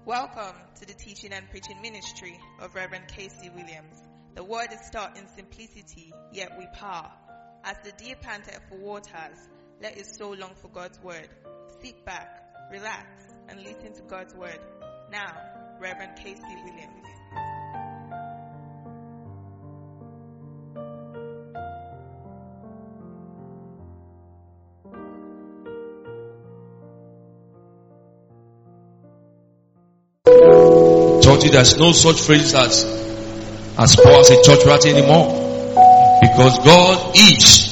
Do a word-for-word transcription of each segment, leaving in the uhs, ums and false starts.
Welcome to the teaching and preaching ministry of Reverend Casey Williams. The word is taught in simplicity, yet with power. As the deer panteth for waters, let his soul long for God's word. Sit back, relax, and listen to God's word. Now, Reverend Casey Williams. Church, there's no such phrase as as poor as a church rat anymore, because God is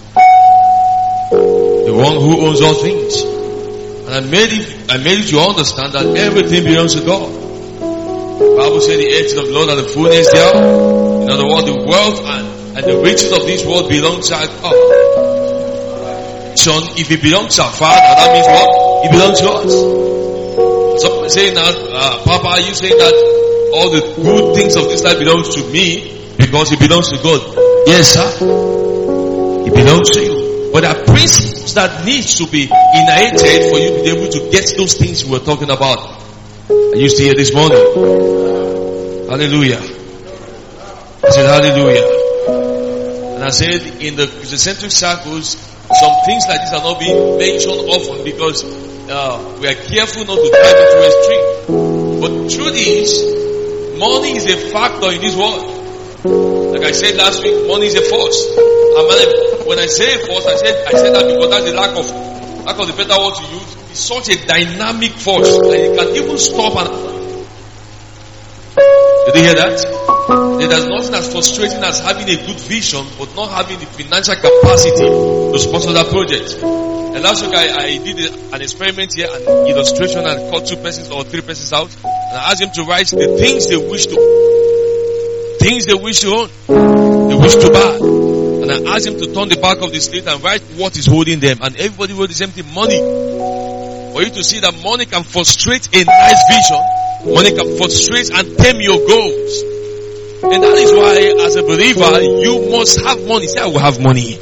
the one who owns all things. And I made it I made it to understand that everything belongs to God. The Bible says the earth is of the Lord and the fullness thereof. In other words, the wealth and, and the riches of this world belongs to God. Son, if it belongs to our Father, that means what? It belongs to us. Someone saying that, uh, Papa, are you saying that all the good things of this life belongs to me because it belongs to God? Yes, sir. It belongs to you. But there are principles that needs to be inherited for you to be able to get those things we were talking about. I used to hear this morning. Hallelujah. I said hallelujah. And I said in the Christocentric circles, some things like this are not being mentioned often because Uh, we are careful not to drive into extreme. But the truth is, money is a factor in this world. Like I said last week, money is a force. And when I say a force, I said I said that because that's the lack of lack of the better word to use. It's such a dynamic force, and it can even stop an. Did you hear that? There's nothing as frustrating as having a good vision but not having the financial capacity to sponsor that project. And last week I, I did an experiment here, an illustration, and called two persons or three persons out, and I asked them to write the things they wish to, things they wish to own, they wish to buy, and I asked them to turn the back of the slate and write what is holding them, and everybody wrote the same thing: money. For you to see that money can frustrate a nice vision, money can frustrate and tame your goals, and that is why, as a believer, you must have money. Say, I will have money.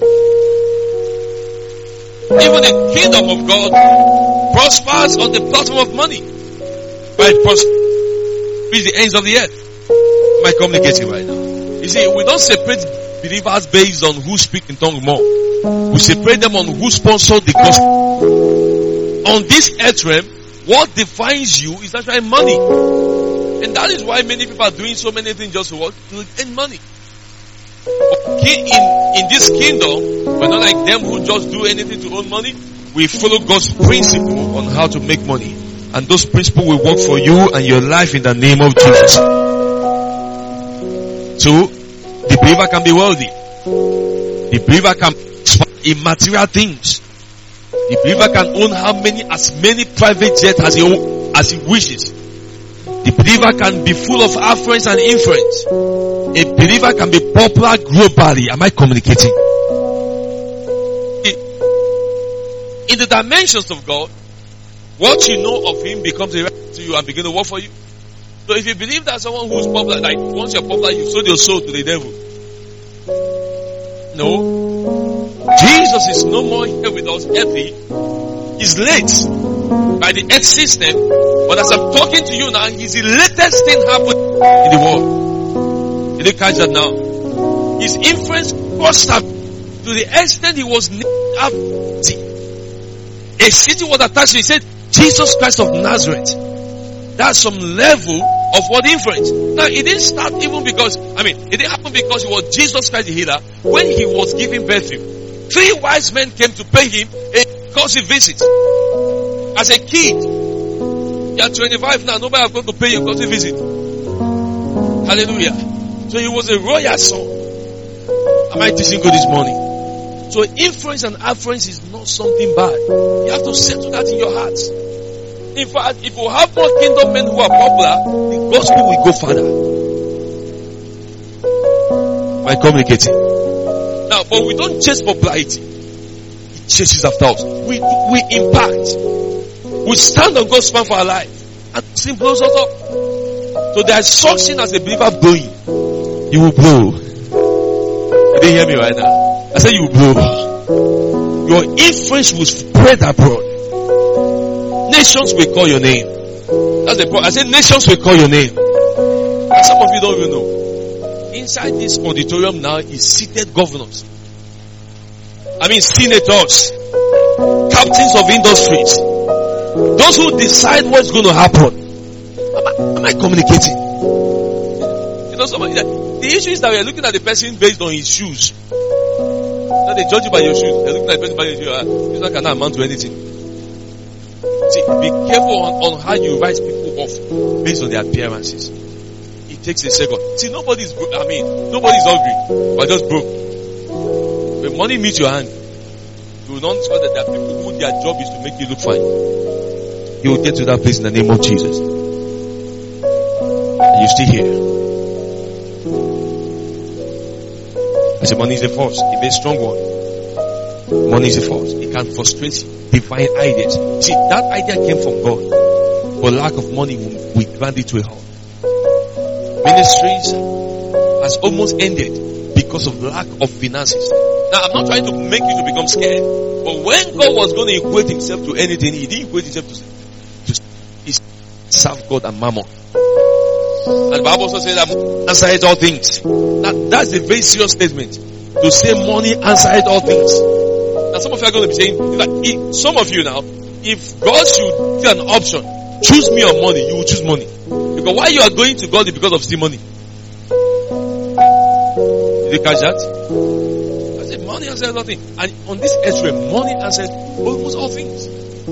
Even the kingdom of God prospers on the platform of money. But it prospers the ends of the earth. Am I communicating right now? You see, we don't separate believers based on who speak in tongue more. We separate them on who sponsored the gospel. On this earth realm, what defines you is actually money. And that is why many people are doing so many things just to what? To earn money. In, in this kingdom, we're not like them who just do anything to earn money. We follow God's principle on how to make money. And those principles will work for you and your life in the name of Jesus. So, the believer can be wealthy. The believer can in material things. The believer can own how many, as many private jets as he, as he wishes. The believer can be full of affluence and influence. A believer can be popular globally. Am I communicating? In the dimensions of God, what you know of Him becomes a reality to you and begin to work for you. So if you believe that someone who is popular, like once you're popular, you sold your soul to the devil. No. Jesus is no more here with us earthly. He's late by the earth system. But as I'm talking to you now, He's the latest thing happened in the world. Did you catch that now? His influence crossed up to the extent He was named after a city was attached to. He said, Jesus Christ of Nazareth. That's some level of what influence. Now, it didn't start even because, I mean, it didn't happen because it was Jesus Christ the healer. When He was giving birth to him, three wise men came to pay Him a courtesy visit. As a kid, you're twenty-five now, nobody has gone to pay you a courtesy visit. Hallelujah. So he was a royal son. Am I teaching good this morning? So influence and affluence is not something bad. You have to settle that in your heart. In fact, if you have more kingdom men who are popular, the gospel will go further. Am I communicating? Now, but we don't chase popularity. It chases after us. We, we impact. We stand on God's plan for our life. And sin blows us up. So there is suction as a believer blowing. You will blow. You didn't hear me right now. I said you will blow. Your influence will spread abroad. Nations will call your name. That's That's the point. I said nations will call your name. And some of you don't even know. Inside this auditorium now is seated governors. I mean senators, captains of industries, those who decide what's going to happen. Am I, am I communicating? You know, somebody, the issue is that we are looking at the person based on his shoes. Now they judge you by your shoes. They're looking at the person by your shoes. Uh, this one cannot amount to anything. See, be careful on, on how you write people off based on their appearances. It takes a second. See, nobody's broke. I mean, nobody's hungry, but just broke. When money meets your hand, you will not discover that there are people who their job is to make you look fine. You will get to that place in the name of Jesus. And you're still here. I said, money is a force, a very strong one. Money is a force. It can frustrate divine ideas. See, that idea came from God. For lack of money, we grant it to a halt. Ministries has almost ended because of lack of finances. Now, I'm not trying to make you to become scared, but when God was going to equate himself to anything, he didn't equate himself to, to serve God and mammon. And the Bible also says that answereth all things. Now, that's a very serious statement. To say money answereth all things. Now, some of you are going to be saying, that if, some of you now, if God should give an option, choose me or money, you will choose money. Because why you are going to God is because of still money. Did you catch that? I said, money answers nothing. And on this earth realm, money answers almost all things.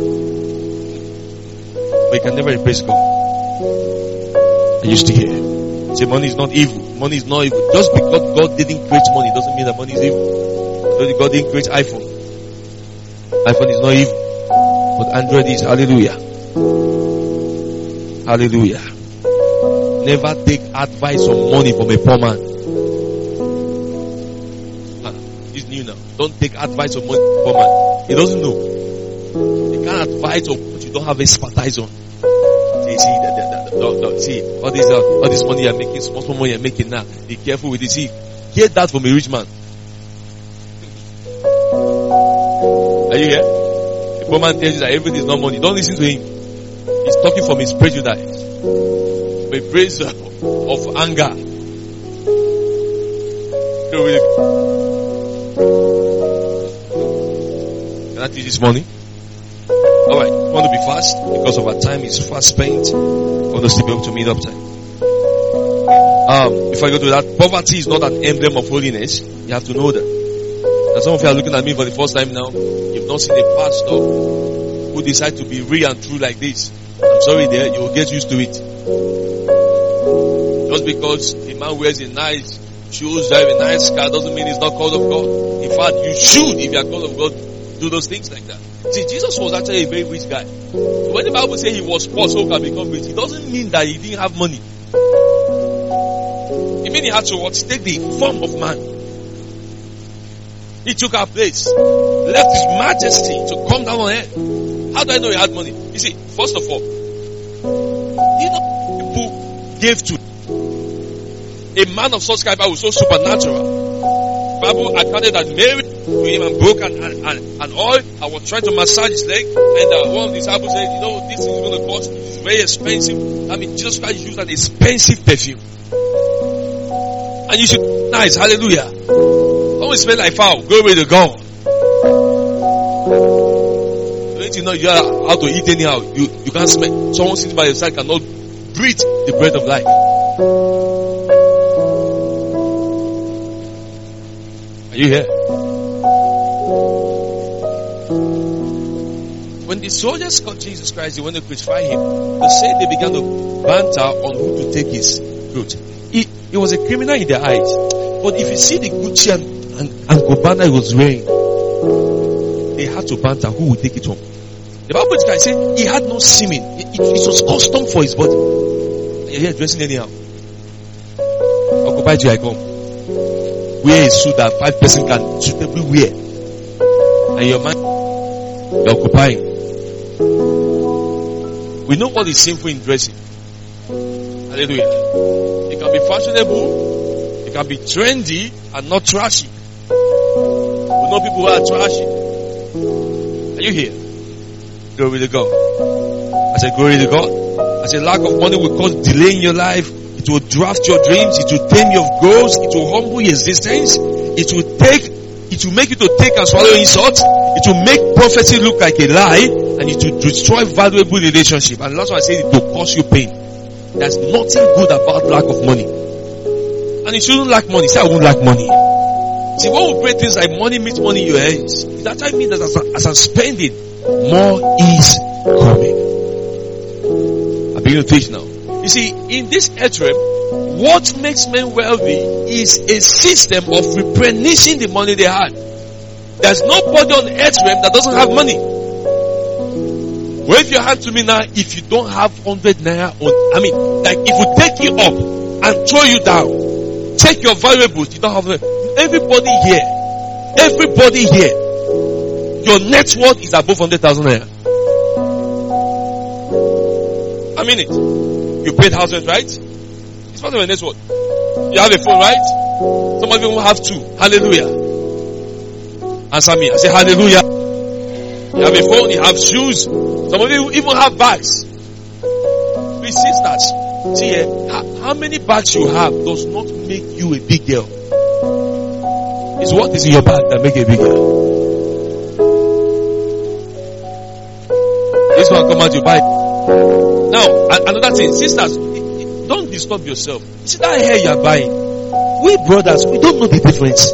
But you can never replace God. I used to hear. Say money is not evil. Money is not evil. Just because God didn't create money doesn't mean that money is evil. Just because God didn't create iPhone. iPhone is not evil. But Android is. Hallelujah. Hallelujah. Never take advice on money from a poor man. Ah, it's new now. Don't take advice on money from a poor man. He doesn't know. He can't advise on what you don't have expertise on. See, see, the, the, the, the, the, see all this, uh, all this money you're making, small, small money you're making now. Be careful with it. See, hear that from a rich man. Are you here? The poor man tells you that everything is not money. Don't listen to him. He's talking from his prejudice, from a place of, of anger. Can I teach this morning? Alright, I want to be fast because of our time is fast spent. I want us to be able to meet up time. Um, if I go to that, poverty is not an emblem of holiness. You have to know that. And some of you are looking at me for the first time now. You've not seen a pastor who decide to be real and true like this. I'm sorry there, you will get used to it. Just because a man wears a nice shoes, drive a nice car, doesn't mean he's not called of God. In fact, you should, if you are called of God, do those things like that. See, Jesus was actually a very rich guy. So when the Bible says he was poor so can become rich, it doesn't mean that he didn't have money. It means he had to what? Take the form of man. He took our place, left his majesty to come down on earth. How do I know he had money? You see, first of all, you know, people gave to a man of such caliber was so supernatural. The Bible accounted that Mary to him and broke an, an, an oil. I was trying to massage his leg, and uh, one of the disciples said, "You know, this is going to cost. It's very expensive." I mean, Jesus Christ used an expensive perfume, and you should nice. Hallelujah. Don't smell like foul. Go away to God. Don't you know you are how to eat anyhow? You you can't smell. Someone sitting by your side cannot breathe the breath of life. Are you here? When the soldiers caught Jesus Christ, they went to crucify him. They said they began to banter on who to take his throat. He, he was a criminal in their eyes. But if you see the Gucci and, and, and Gabbana he was wearing, they had to banter who would take it home. The Bible said he had no semen. It, it, it was custom for his body. You're here dressing anyhow. Occupy till I come. Wear a suit that five person can suitably wear. And your mind, you're occupying. We know what is sinful in dressing. Hallelujah. It can be fashionable, it can be trendy and not trashy. We know people who are trashy. Are you here? Glory to God. I said glory to God. I say lack of money will cause delay in your life. It will draft your dreams. It will tame your goals. It will humble your existence. It will take, it will make you to take and swallow insults. It will make prophecy look like a lie, and it will destroy valuable relationship. And that's why I say it will cause you pain. There's nothing good about lack of money. And you shouldn't lack money. Say, I won't lack money. See, when we pray things like money meets money in your hands, it actually means that as, I, as I'm spending, more is coming. I begin to teach now. You see, in this earth realm, what makes men wealthy is a system of replenishing the money they had. There's nobody on the earth realm that doesn't have money. Wave your hand to me now if you don't have one hundred naira on. I mean, like if we take you up and throw you down, take your valuables, you don't have them. Everybody here, everybody here, your net worth is above one hundred thousand naira. I mean it. You paid house rent, right? It's part of your net worth. You have a phone, right? Some of you have two. Hallelujah. Answer me. I say hallelujah. You have a phone, you have shoes. Some of you even have bags. Please, sisters, see here, how, how many bags you have does not make you a big girl. It's what is in your bag that make you a big girl. This one come out, you buy. Now, another thing, sisters, don't disturb yourself. See that hair you are buying. We brothers, we don't know the difference.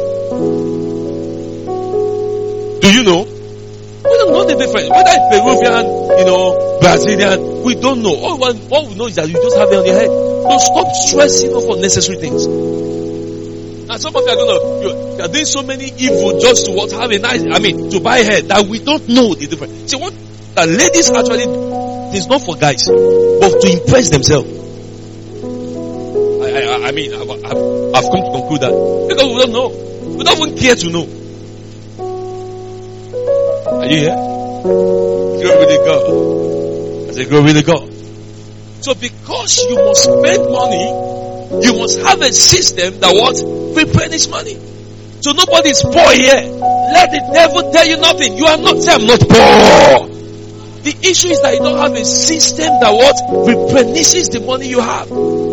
Do you know? We don't know the difference. Whether it's Peruvian, you know, Brazilian, we don't know. All, one, all we know is that you just have it on your head. Don't stop stressing over unnecessary things. And some of you are going to, you are doing so many evil just to what, have a nice, I mean, to buy hair that we don't know the difference. See, what that ladies actually, it's not for guys, but to impress themselves. I, I, I mean, I've, I've, I've come to conclude that because we don't know. We don't even care to know. Are you here? Glory to God. I say, glory to God. So because you must spend money, you must have a system that what? Replenish money. So nobody is poor here. Let the devil tell you nothing. You are not, say I'm not poor. The issue is that you don't have a system that what? Replenishes the money you have.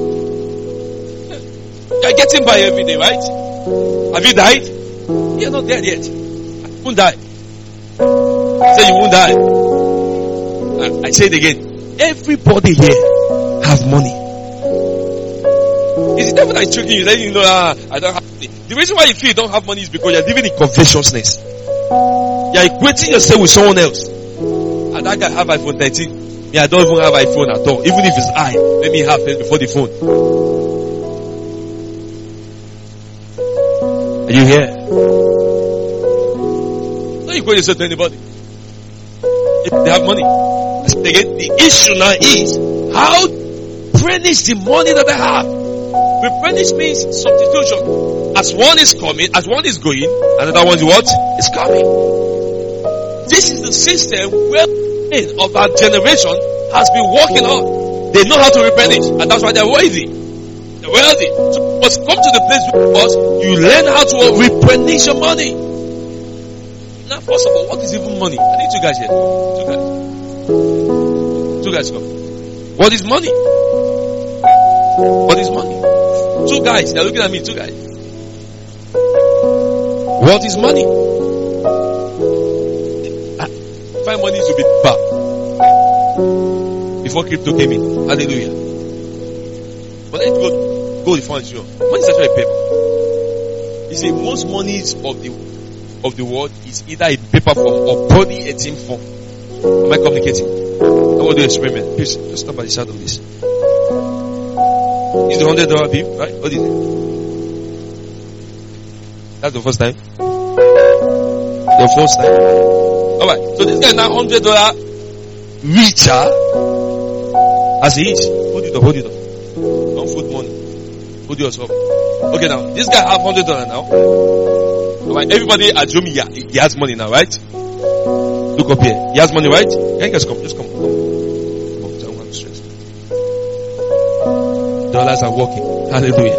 You are getting by every day, right? Have you died? You are not dead yet. You won't die. I say you won't die. I, I say it again. Everybody here has money. It's the devil that is tricking you, letting you know, ah, I don't have money. The reason why you feel you don't have money is because you are living in covetousness. You are equating yourself with someone else. And that guy have iPhone thirteen. Me, I don't even have iPhone at all. Even if it's I, let me have it before the phone. Are you here? Don't equate yourself to anybody. If they have money. Again, the issue now is how to replenish the money that they have. Replenish means substitution. As one is coming, as one is going, another one is what? Is coming. This is the system where of our generation has been working on. They know how to replenish, and that's why they're wealthy. They're wealthy. So you must come to the place because you learn how to replenish your money. Now, first of all, what is even money? I need two guys here. Two guys. Two guys come. What is money? What is money? Two guys. They're looking at me. Two guys. What is money? Find money to be bad before crypto came in. Hallelujah. But let's go go the phone. Money is actually paper. You see, most monies of the of the world is either in paper form or body a team form. Am I communicating? I want to do an experiment. Please, just stop by the side of this. It's the hundred dollar bill, right? What is it? That's the first time. The first time. Alright, so this guy is now hundred dollar richer as he is. Hold it up, hold it up. Don't put money. Hold yourself. Okay, now this guy have hundred dollar now. Alright, everybody assume he, he has money now, right? Look up here. He has money, right? Can you guys come? Just come. Come. Come. I don't want to stress. Dollars are working. Hallelujah.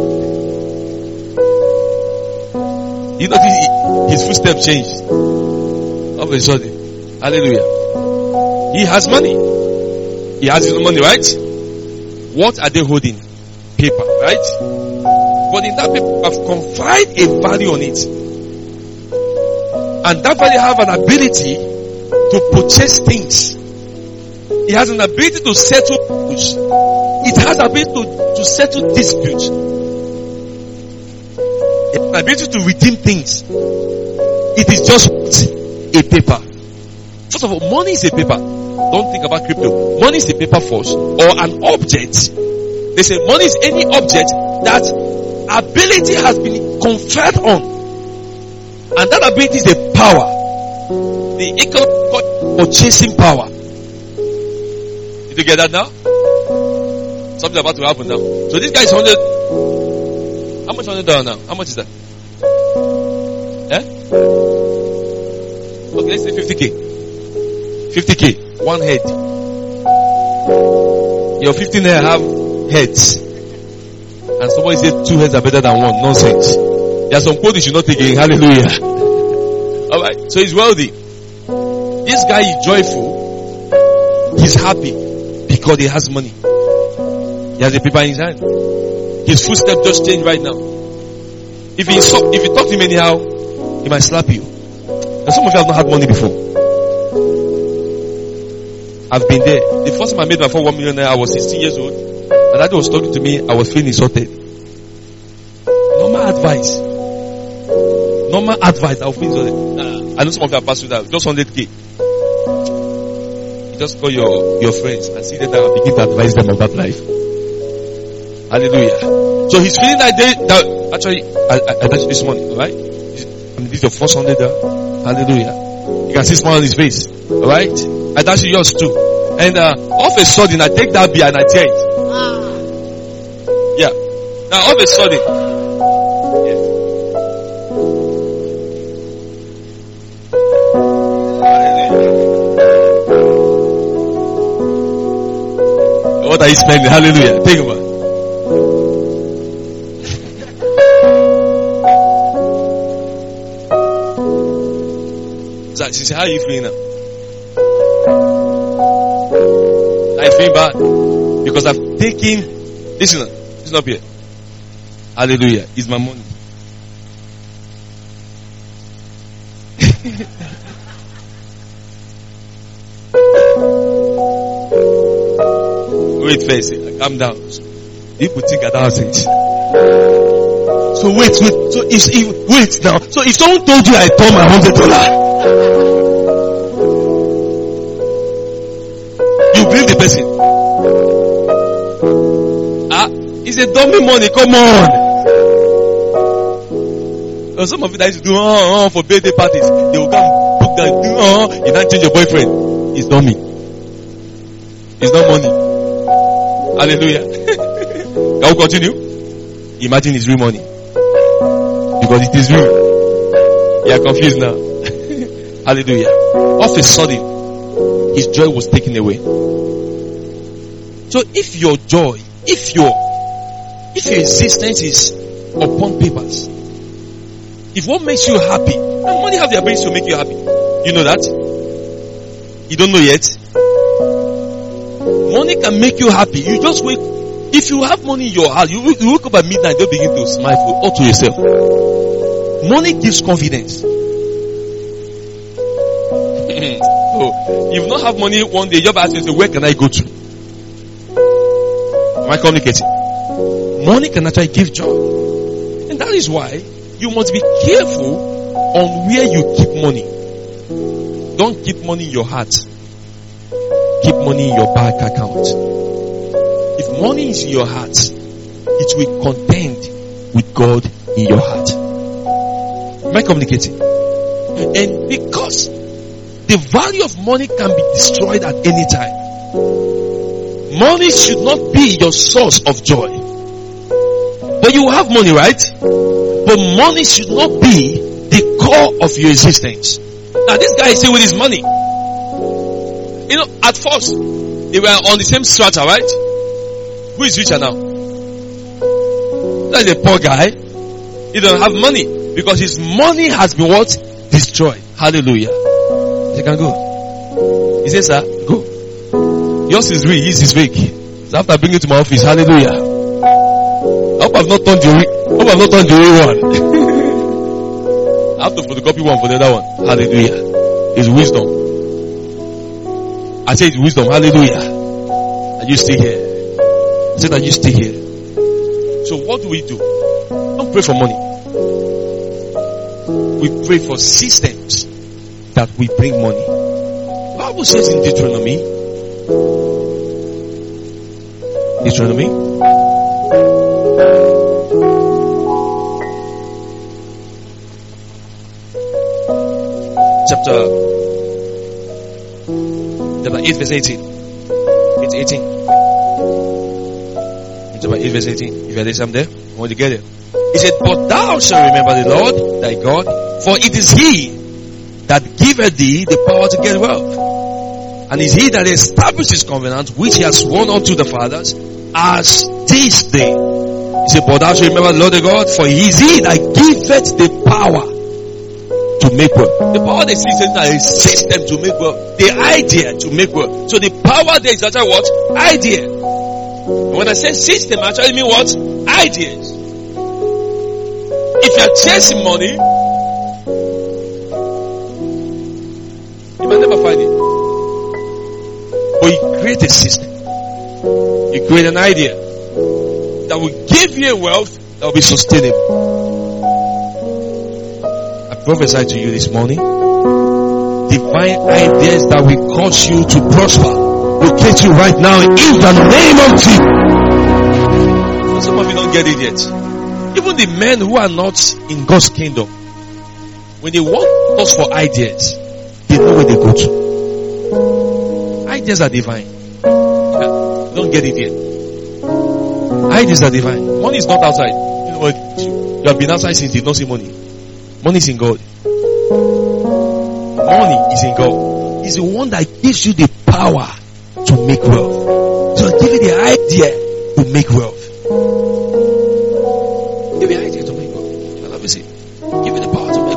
You know, his footsteps changed. All of a sudden. Hallelujah. He has money. He has his own money, right? What are they holding? Paper, right? But in that paper, I've conferred a value on it. And that value have an ability to purchase things. It has an ability to settle issues. It has an ability to, to settle disputes. It has an ability to redeem things. It is just a paper. First of all, money is a paper. Don't think about crypto. Money is a paper first, or an object. They say money is any object that ability has been conferred on. And that ability is a power. The economic purchasing power. Did you get that now? Something about to happen now. So this guy is one hundred. How much one hundred dollars now? How much is that? Eh? Okay, let's say fifty K. fifty K. One head. Your fifteen hair have heads. And somebody said two heads are better than one. Nonsense. There are some quotes you should not take in. Hallelujah. Alright. So he's wealthy. This guy is joyful. He's happy because he has money. He has a paper in his hand. His footsteps just changed right now. If he if you talk to him anyhow, he might slap you. And some of you have not had money before. I've been there. The first time I made my first one million naira, I was sixteen years old. My daddy was talking to me. I was feeling insulted. Normal advice. Normal advice. I was feeling insulted. I know some of you have passed through that. Just one hundred K. You just call your, your friends and see them and begin to advise them about life. Hallelujah. So he's feeling that day. That actually, I, I, I touched this morning, alright? I mean, this is your first hundred there. Hallelujah. You can see smile on his face. Alright? And that's yours too. And uh, all of a sudden, I take that beer and I tear it. Yeah. Now, all of a sudden. Yes. What are you spending? Hallelujah. Take over. She said, how are you feeling now? I feel bad because I've taken, listen, listen up here. Hallelujah. It's my money. Wait first, calm down. People think I don't think. So wait, wait. So if, if wait now. So if someone told you I told my hundred dollar, you believe the person? Ah, it's a dummy money. Come on. And some of you that used to do oh, oh, for birthday parties, they will come book that. Oh, you don't change your boyfriend. It's dummy. It's not money. Hallelujah. Can we continue? Imagine it's real money. Because it is real. You are confused now. Hallelujah. All of a sudden, his joy was taken away. So if your joy, if your, if your existence is upon papers, if what makes you happy, and money have the ability to make you happy. You know that? You don't know yet? Money can make you happy. You just wake. If you have money in your heart, you, you wake up at midnight, you'll begin to smile for, all to yourself. Money gives confidence. So, if you don't have money one day, you'll ask yourself, where can I go to? Am I communicating? Money can actually give joy. And that is why you must be careful on where you keep money. Don't keep money in your heart. Keep money in your bank account. If money is in your heart, it will contend with God in your heart. Am I communicating? And because the value of money can be destroyed at any time, money should not be your source of joy. But you have money, right? But money should not be the core of your existence. Now this guy is still with his money. You know, at first, they were on the same strata, right? Who is richer now? That's a poor guy. He don't have money because his money has been what? Destroyed. Hallelujah. You can go. He says, sir, go. Yours is real, his is fake. So after bringing it to my office, hallelujah. I hope I've not turned the hope I've not turned the real one. I have to photocopy one for the other one. Hallelujah. It's wisdom. I say it's wisdom. Hallelujah. Are you still here? I said, are you still here? So what do we do? Don't pray for money. We pray for systems that will bring money. The Bible says in Deuteronomy, Deuteronomy, chapter, chapter eight, verse eighteen. It's eighteen. Chapter eight, verse eighteen. If you're there, I'm there. I want to get it. He said, but thou shalt remember the Lord thy God, for it is he that giveth thee the power to get wealth. And is he that established his covenant, which he has sworn unto the fathers, as this day. He said, but thou shalt remember the Lord thy God, for he is he that giveth the power to make wealth. The power they see is a system to make wealth. The idea to make wealth. So the power there is actually what? Idea. And when I say system, I actually mean what? Ideas. If you are chasing money, you might never find it. But you create a system. You create an idea that will give you a wealth that will be sustainable. I prophesy to you this morning, divine ideas that will cause you to prosper locate you right now in the name of Jesus. Some of you don't get it yet. Even the men who are not in God's kingdom, when they want us for ideas, they know where they go to. Ideas are divine. You don't get it yet. Ideas are divine. Money is not outside. You know what? You have been outside since you did not see money. Money is in God. Money is in God. He's the one that gives you the power to make wealth. So give you the idea to make wealth. Give you the idea to make wealth. Let me see. Give you the power to make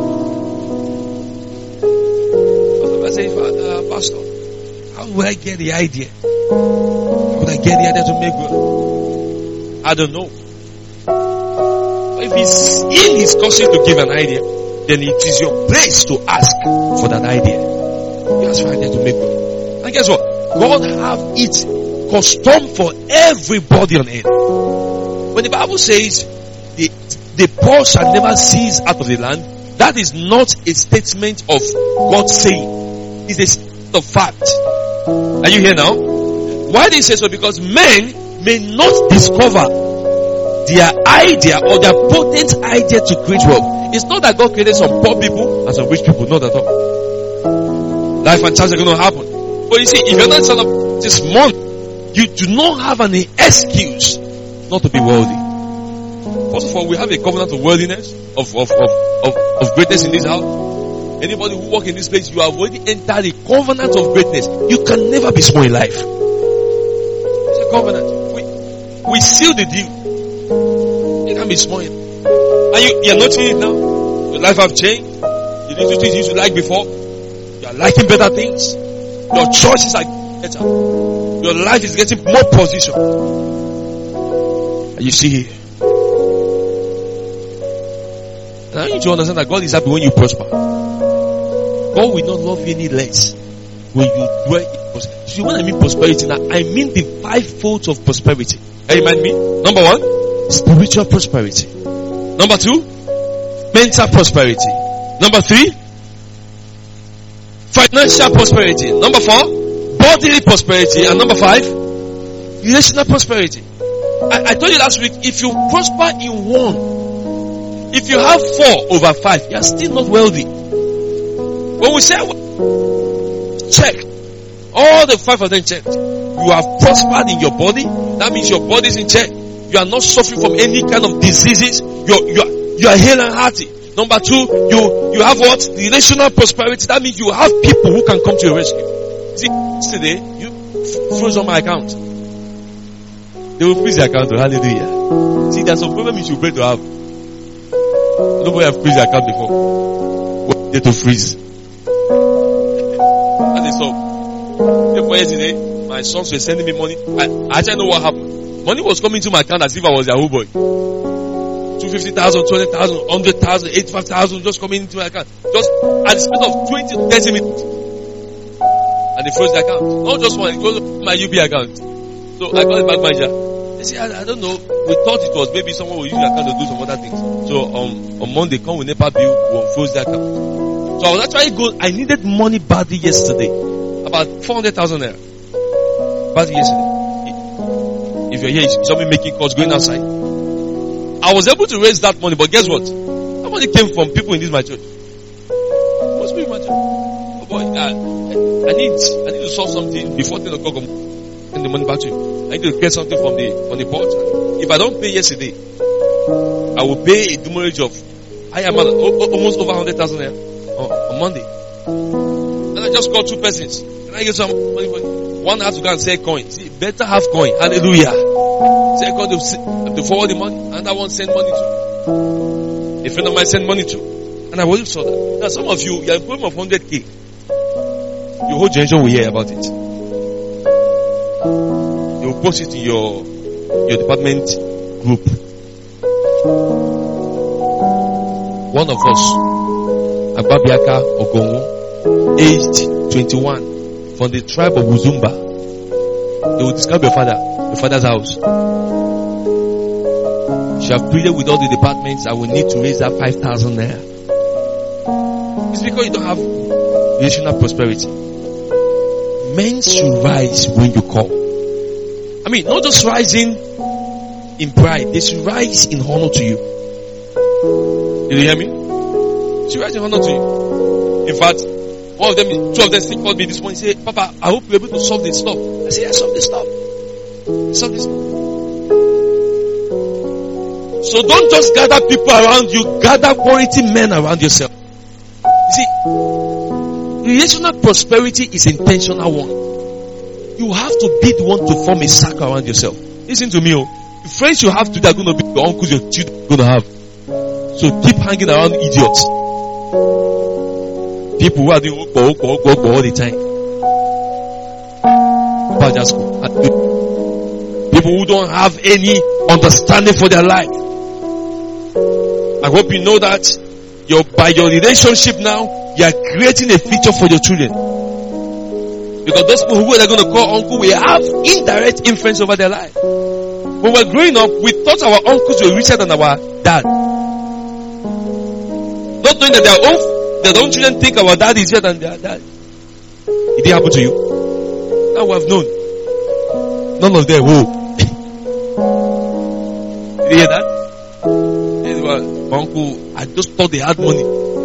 wealth. I say, uh, Pastor, how will I get the idea? How would I get the idea to make wealth? I don't know. But if he's in his caution to give an idea, then it is your place to ask for that idea. You ask for an idea to make wealth. And guess what? God have it custom for everybody on earth. When the Bible says the, the poor shall never cease out of the land, that is not a statement of God saying. It's a statement of fact. Are you here now? Why do you say so? Because men may not discover their idea or their potent idea to create wealth. It's not that God created some poor people and some rich people. Not at all. Life and chance are going to happen. But you see, if you're not son of this month, you do not have any excuse not to be wealthy. First of all, we have a covenant of worthiness, of, of, of, of, of greatness in this house. Anybody who walk in this place, you have already entered a covenant of greatness. You can never be small in life. It's a covenant. We, we seal the deal. You can be small. And you, you're not changing it now. Your life have changed. You need to things you used to like before. You are liking better things. Your choices are better. Your life is getting more position. And you see here. And I need to understand that God is happy when you prosper. God will not love you any less when you dwell in prosperity. See, when I mean prosperity now, I mean the five folds of prosperity. Can you remind me? Number one, spiritual prosperity. Number two, mental prosperity. Number three, financial prosperity. Number four, bodily prosperity. And number five, relational prosperity. I, I told you last week, if you prosper in one, if you have four over five, you are still not wealthy. When we say check, all the five of them checked. You have prospered in your body. That means your body is in check. You are not suffering from any kind of diseases. You are, you are, you are hale and hearty. Number two, you, you have what? Relational prosperity. That means you have people who can come to your rescue. See, yesterday, you froze on my account. They will freeze the account. Hallelujah. See, there's some problem you should pray to have. Nobody have freeze the account before. What did to freeze? And they saw. Before yesterday, my my sons were sending me money. I, I actually know what happened. Money was coming to my account as if I was their whole boy. two hundred fifty thousand, two hundred thousand, one hundred thousand, eighty-five thousand just coming into my account. Just at the space of twenty to thirty minutes. And they froze the account. Not just one, it goes to my U B account. So I called the bank manager. They said, I, I don't know. We thought it was maybe someone will use the account to do some other things. So um, on Monday, come with NEPA bill, we'll froze the account. So I was actually going, I needed money badly yesterday. About four hundred thousand naira. Badly yesterday. If you're here, you saw me making calls, going outside. I was able to raise that money, but guess what? That money came from people in this my church. Most people in my church. Oh boy, I, I need, I need to solve something before ten o'clock. Send the money back to you. I need to get something from the from the port. If I don't pay yesterday, I will pay a demurrage of I am almost over hundred thousand on, on Monday. And I just called two persons. Can I get some money for you? One has to go and sell coin. See, better have coin. Hallelujah. Second, to forward the money. Another one send money to. A friend of mine send money to. And I already saw that. Now some of you, you are in problem of one hundred K. Your whole generation will hear about it. You will post it in your your department group. One of us, Agbabiaka Ogonwo, aged twenty-one, from the tribe of Uzumba. They will describe your father, your father's house. She have pleaded with all the departments. I will need to raise that five thousand naira. It's because you don't have relational prosperity. Men should rise when you call. I mean, not just rising in pride. They should rise in honor to you. Did you hear me? They should rise in honor to you. In fact, one of them, two of them called me this morning and said, Papa, I hope you're able to solve this stuff. I said, yeah, solve this stuff. Solve this stuff. So don't just gather people around you, gather quality men around yourself. You see, relational prosperity is intentional one. You have to be the one to form a circle around yourself. Listen to me, oh. The friends you have today are going to be your uncles, your children are going to have. So keep hanging around idiots. People who are doing work, work, work, work all the time. People who don't have any understanding for their life. I hope you know that your, by your relationship now, you are creating a future for your children. Because those people who are going to call uncle will have indirect influence over their life. When we were growing up, we thought our uncles were richer than our dad. Not knowing that their own, their own children think our dad is richer than their dad. It didn't happen to you. Now we have known. None of them. Whoa. Did you hear that? My uncle, I just thought they had money.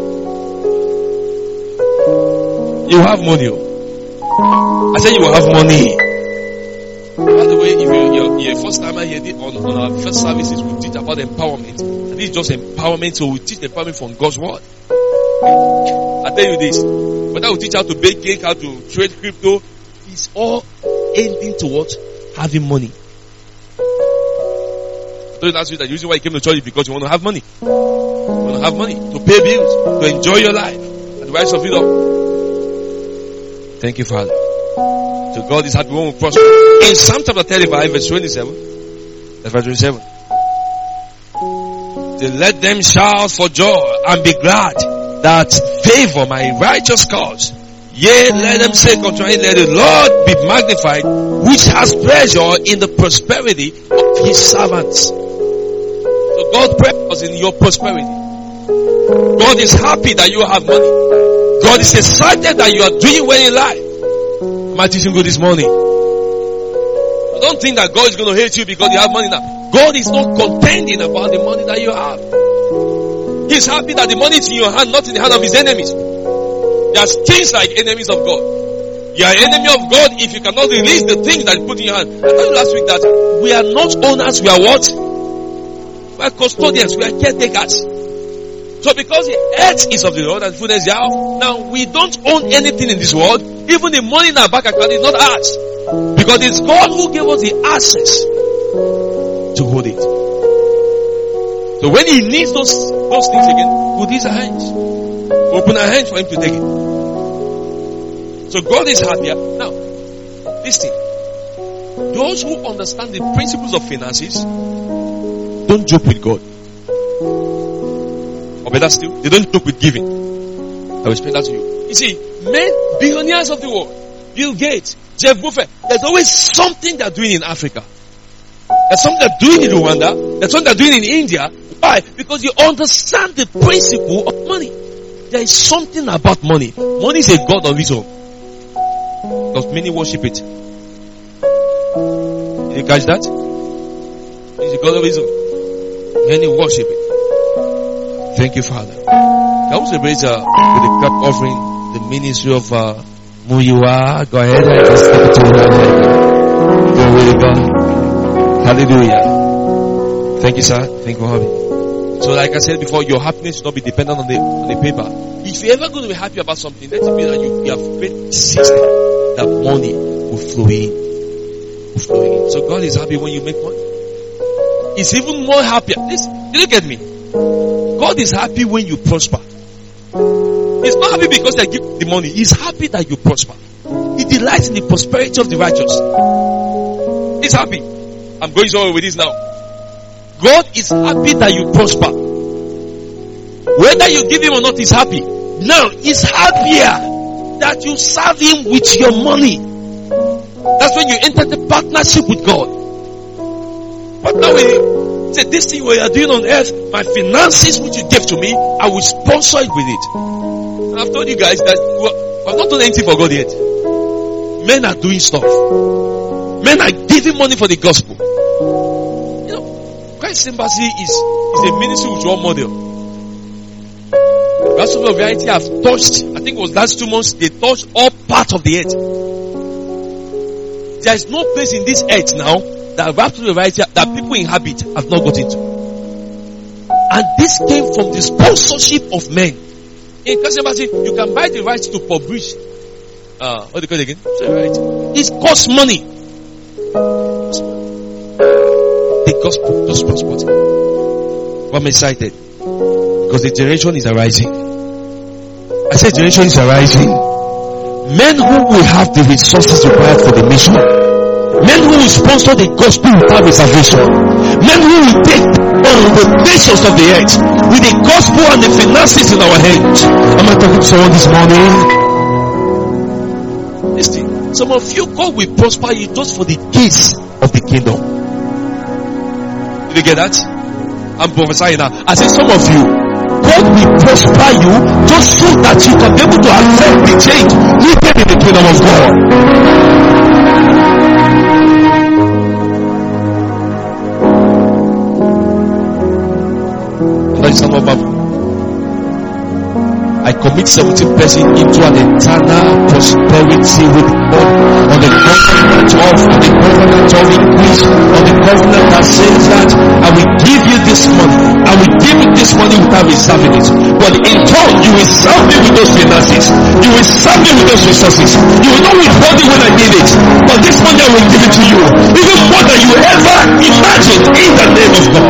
You have money. I said you will have money. By the way, if you're, you're, you're a first timer here on, on our first services, we teach about empowerment. And this is just empowerment, so we teach empowerment from God's word. I tell you this, whether we teach how to bake cake, how to trade crypto, it's all ending towards having money. I told you last week that the reason why you came to church is because you want to have money. You want to have money to pay bills, to enjoy your life, and the rise of it up. Thank you, Father. So God is happy when we prosper. In Psalm chapter thirty-five, verse twenty-seven, verse twenty-seven, they let them shout for joy and be glad that favor my righteous cause. Yea, let them say contrary, let the Lord be magnified, which has pleasure in the prosperity of his servants. So God prays in your prosperity. God is happy that you have money. God is excited that you are doing well in life. Am I teaching good this morning? Don't think that God is going to hate you because you have money now. God is not contending about the money that you have. He is happy that the money is in your hand, not in the hand of his enemies. There are things like enemies of God. You are an enemy of God if you cannot release the things that he put in your hand. I told you last week that we are not owners, we are what? We are custodians, we are caretakers. So because the earth is of the Lord and fullness thereof, now we don't own anything in this world. Even the money in our bank account is not ours. Because it's God who gave us the access to hold it. So when he needs those, those things again, put his hands. Open our hands for him to take it. So God is happier. Now, listen. those who understand the principles of finances don't joke with God. Or better still, they don't joke with giving. I will explain that to you. You see, men, billionaires of the world, Bill Gates, Jeff Buffett, there's always something they're doing in Africa. There's something they're doing in Rwanda. There's something they're doing in India. Why? Because you understand the principle of money. There is something about money. Money is a god of its own. Because many worship it. Did you catch that? It's a god of its own. Many worship it. Thank you, Father. Can we celebrate uh, with the cup offering the ministry of uh, Muyiwa? Go ahead and just take it to her. Glory to God. Hallelujah. Thank you, sir. Thank you for having me. So like I said before, your happiness will not be dependent on the on the paper. If you're ever going to be happy about something, let it be that you, you have created a system that money will flow in. Will flow in. So God is happy when you make money. He's even more happier. Listen, did you get me? God is happy when you prosper. He's not happy because they give the money. He's happy that you prosper. He delights in the prosperity of the righteous. He's happy. I'm going somewhere with this now. God is happy that you prosper. Whether you give him or not, he's happy. Now, he's happier that you serve him with your money. That's when you enter the partnership with God. But now we say, this thing we are doing on earth, my finances which you gave to me, I will sponsor it with it. And I've told you guys that well, I've not done anything for God yet. Men are doing stuff. Men are giving money for the gospel. You know, Christ Embassy is, is a ministry with one model. The Gospel of Reality have touched, I think it was last two months, they touched all parts of the earth. There is no place in this earth now that Gospel of Reality that people inhabit have not got into. And this came from the sponsorship of men. In Christ Embassy, you can buy the rights to publish. Uh, what do you call it again? Right. It costs money. The gospel just transport. Why am I excited? Because the generation is arising. I said generation is arising. Men who will have the resources required for the mission. Men who will sponsor the gospel without reservation. Men who will take on the nations of the earth with the gospel and the finances in our hands. Am I talking to someone this morning? Listen, some of you, God will prosper you just for the keys of the kingdom. Did you get that? I'm prophesying now. I said some of you, God will prosper you just so that you can be able to affect the change needed in the kingdom of God. Like some of them, I commit seventeen percent into an eternal prosperity with God on the covenant of, on the covenant of increase, on the covenant that says that I will give you this money, I will give you this money without reserving it. But in turn, you will serve me with those finances, you will serve me with those resources. You will not withhold it when I need it, but this money I will give it to you, even more than you ever imagined, in the name of God.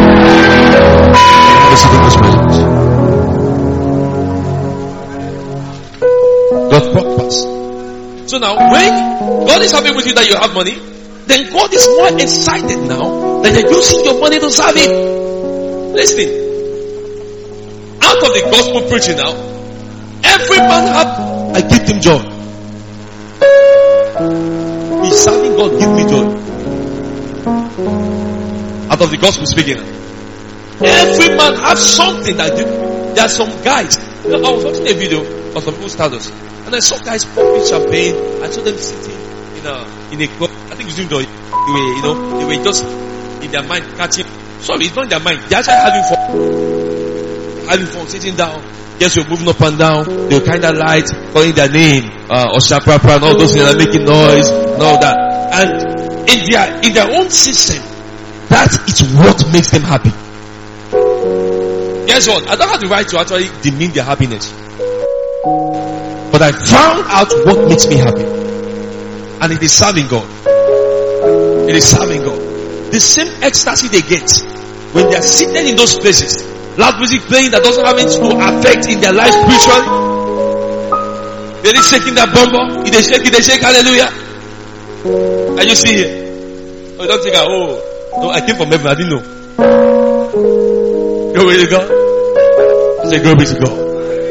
God prospers. So now, when God is happy with you that you have money, then God is more excited now that you're using your money to serve him. Listen, out of the gospel preaching now, every man happy, I give him joy. Me serving God give me joy. Out of the gospel speaking, every man have something that give. There are some guys. You know, I was watching a video of some people's status, and I saw guys popping champagne. I saw them sitting in a in a club. I think it's the way, you know, they were just in their mind catching. Sorry, it's not in their mind. They're actually having fun, having fun, sitting down. Yes, we're moving up and down. They were kind of light, calling their name, uh, Oshapapa, and all those things, are making noise, and all that. And in their in their own system, that is what makes them happy. Guess what? I don't have the right to actually demean their happiness. But I found out what makes me happy. And it is serving God. It is serving God. The same ecstasy they get when they are seated in those places. Loud music playing that doesn't have anything to affect in their life spiritually. They are shaking that bumper. If they shake it, they shake hallelujah. Are you see here? Oh, don't think, oh, no, I came from heaven, I didn't know. Glory to God. I say, glory to God.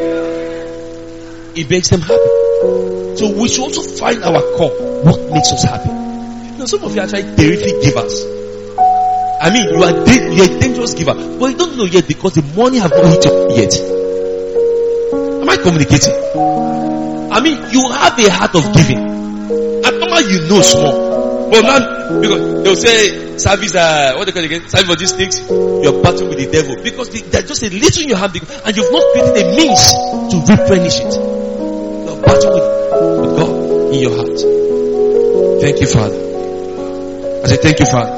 It makes them happy. So we should also find our core. What makes us happy? Now, some of you are actually terrific givers. I mean, you are da- you're a dangerous giver, but you don't know yet because the money have not hit you yet. Am I communicating? I mean, you have a heart of giving. And normal you know small. But now, because they'll say, service, uh, what they call it again? Service for these things, you're battling with the devil. Because they, there's just a little in your hand, and you've not created a means to replenish it. You're battling with, with God in your heart. Thank you, Father. I say, thank you, Father.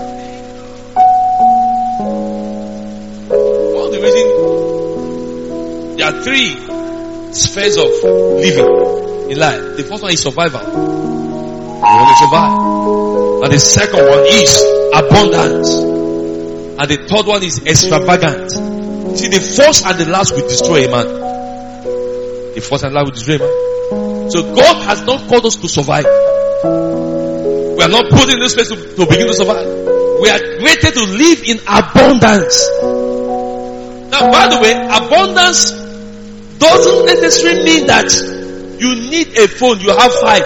One of the reasons, there are three spheres of living in life. The first one is survival. You want to survive. And the second one is abundance. And the third one is extravagant. See, the first and the last will destroy a man. The first and the last will destroy a man. So God has not called us to survive. We are not put in this place to, to begin to survive. We are created to live in abundance. Now, by the way, abundance doesn't necessarily mean that you need a phone, you have five.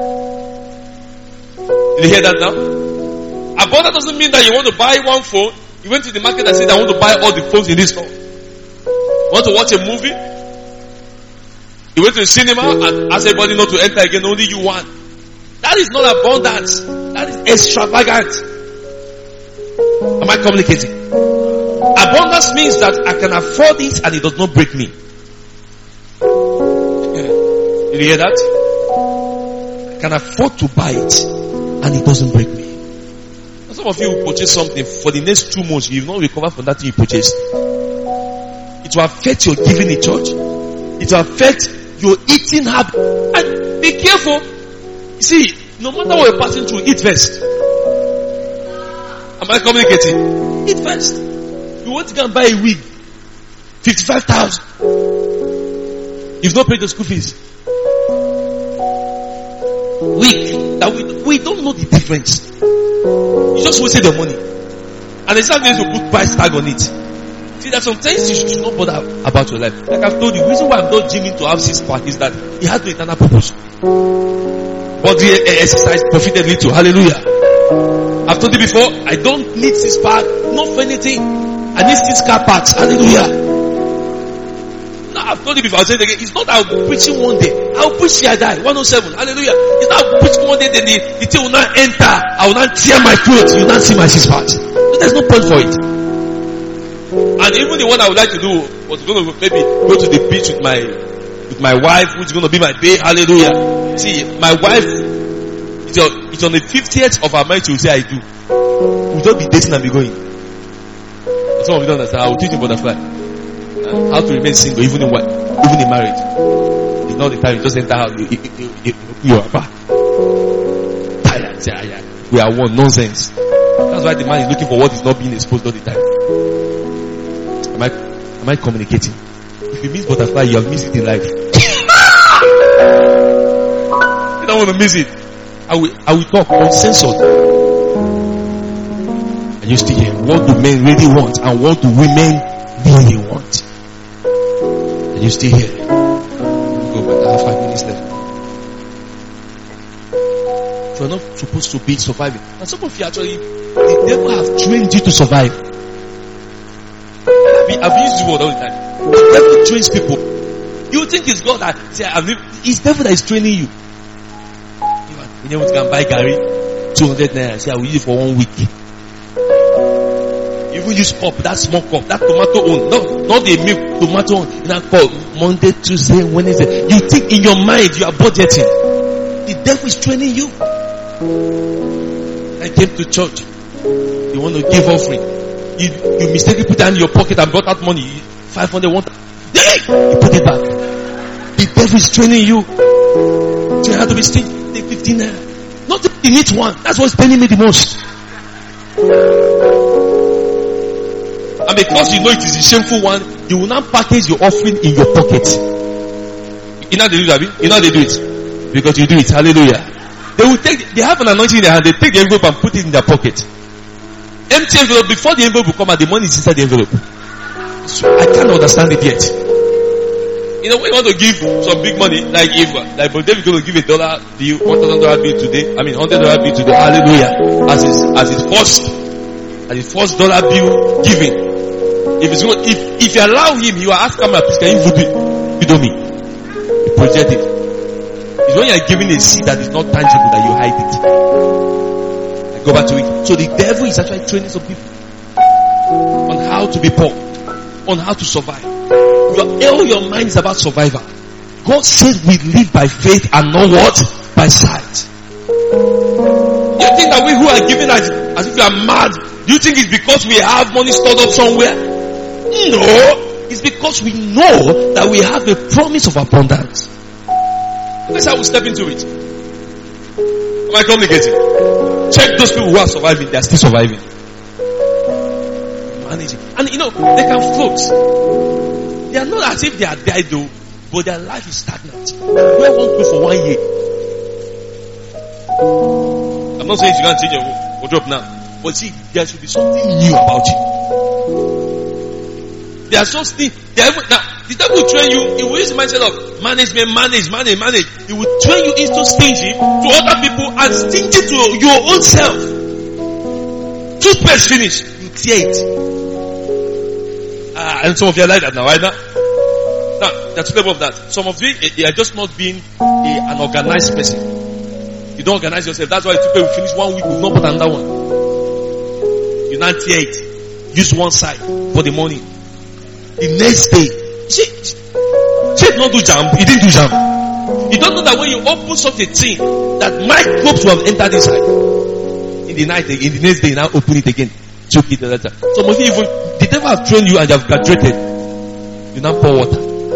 Did you hear that now? Abundance doesn't mean that you want to buy one phone. You went to the market and said, I want to buy all the phones in this store. Want to watch a movie? You went to the cinema and asked everybody not to enter again, only you want. That is not abundance. That is extravagant. Am I communicating? Abundance means that I can afford it and it does not break me. Did you hear that? I can afford to buy it and it doesn't break me. And some of you will purchase something for the next two months. You will not recover from that thing you purchased. It will affect your giving in church. It will affect your eating habit. And be careful. You see, no matter what you're passing through, eat first. Am I communicating? Eat first. You want to go and buy a wig, fifty-five thousand. You've not paid the school fees. Wig that we, we don't know the difference. You just wasted your money. And it's not going to put price tag on it. See, that sometimes you should not bother about your life. Like I've told you, the reason why I'm not gymming to have six pack is that it has no eternal purpose. But the exercise profited me too. Hallelujah. I've told you before, I don't need six pack, not for anything. I need six car parts. Hallelujah. No, I've told you before, I'll say it again. It's not that I'll preach one day. I'll preach till I die. one oh seven. Hallelujah. It's not I'll preach one day, then the, the thing will not enter. I will not tear my clothes. You will not see my six parts. So there's no point for it. And even the one I would like to do was going to maybe go to the beach with my with my wife, which is going to be my babe. Hallelujah. See, my wife, it's on, it's on the fiftieth of our marriage. She will say, I do. We'll just be dating and be going. And some of you don't understand. I will teach you butterfly. Uh, how to remain single, even in what, even in marriage. It's not the time you just enter out. You, you, you, you, you are back. We are one. Nonsense. That's why the man is looking for what is not being exposed all the time. Am I, am I communicating? If you miss butterfly, you have missed it in life. You don't want to miss it. I will, I will talk uncensored. And you still hear, what do men really want and what do women really want? And you still hear. Go back. I have five minutes left. You are not supposed to be surviving. And some of you actually, the devil have trained you to survive. I've used this word all the time. The devil trains people. You think it's God that say, it's the devil that is training you. You know what, you can buy Gary, two hundred naira. Say, I will use it for one week. You even use cup, that small cup, that tomato one, not, not the milk, tomato one. In that cup, Monday, Tuesday, Wednesday. You think in your mind you are budgeting. The devil is training you. I came to church. You want to give offering. You, you mistakenly put that in your pocket and brought out money. five hundred, one thousand. You put it back. The devil is training you. So you have to be still. Take fifteen naira. Not that you need one. That's what's paining me the most. And because you know it is a shameful one, you will not package your offering in your pocket. You know they do that? You know they do it. Because you do it. Hallelujah. They will take, they have an anointing in their hand, they take the envelope and put it in their pocket. Empty envelope, before the envelope will come out, the money is inside the envelope. So I can't understand it yet. You know, when you want to give some big money, like if, like David going to give a dollar bill, one thousand dollar bill today, I mean, hundred dollar bill today, hallelujah, as his, as his first, as his first dollar bill giving. If it's, if, if you allow him, he will ask camera, please, can you voodoo, voodoo me? You project it. It's when you are giving a seed that is not tangible that you hide it. I go back to it. So the devil is actually training some people on how to be poor, on how to survive. Your, all your mind is about survival. God says we live by faith and not what? By sight. You think that we who are giving as, as if we are mad, do you think it's because we have money stored up somewhere? No. It's because we know that we have a promise of abundance. That's how we step into it. Am I communicating? Check those people who are surviving, they are still surviving. Managing. And you know, they can float. They are not as if they are dead though, but their life is stagnant. Where won't go for one year? I'm not saying you can't change your wardrobe now, but see, there should be something new about you. There are something. They are, now, the devil will train you. He will use the mindset of management, manage, manage, manage. He will train you into stingy to other people and stingy to your own self. Toothpaste finish, you tear it. Uh, and some of you are like that now, right now. Now, that's the level of that. Some of you, you are just not being a, an organized person. You don't organize yourself. That's why people will finish one week with not put another one. You now tear it. Use one side for the morning. The next day, she, she did not do jam. He didn't do jam. You don't know that when you open such a thing, that microbes will have entered inside. In the night, in the next day, you now open it again. Choke it, et cetera. Some of you even, the devil have trained you and you have graduated. You now pour water.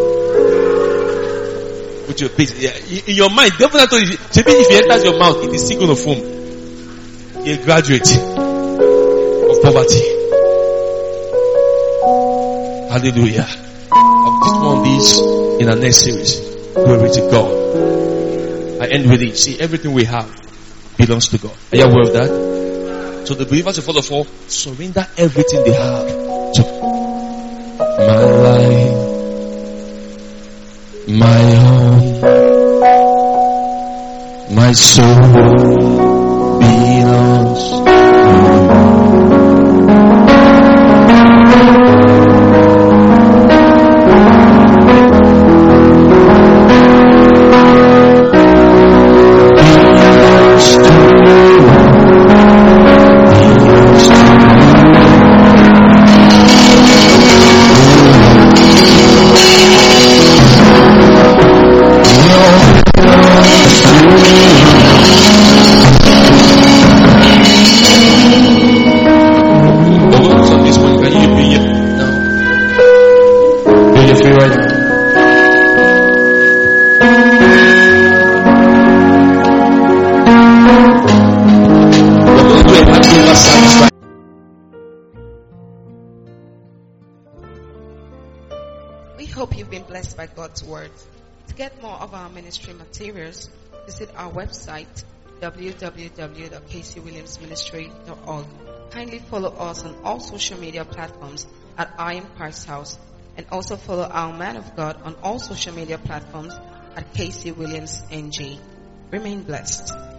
With your face. Yeah. In your mind, the devil has told you, if it enters your mouth, it is still going to foam. You're a graduate of poverty. Hallelujah. I'll teach more on this in our next series. Glory to God. I end with it. See, everything we have belongs to God. Are you aware of that? So the believers, first of all, surrender everything they have to my life, my home, my soul belongs to you. Word. To get more of our ministry materials, visit our website w w w dot k c williams ministry dot org. Kindly follow us on all social media platforms at I Am Christ House, and also follow our man of God on all social media platforms at K C Williams N G. Remain blessed.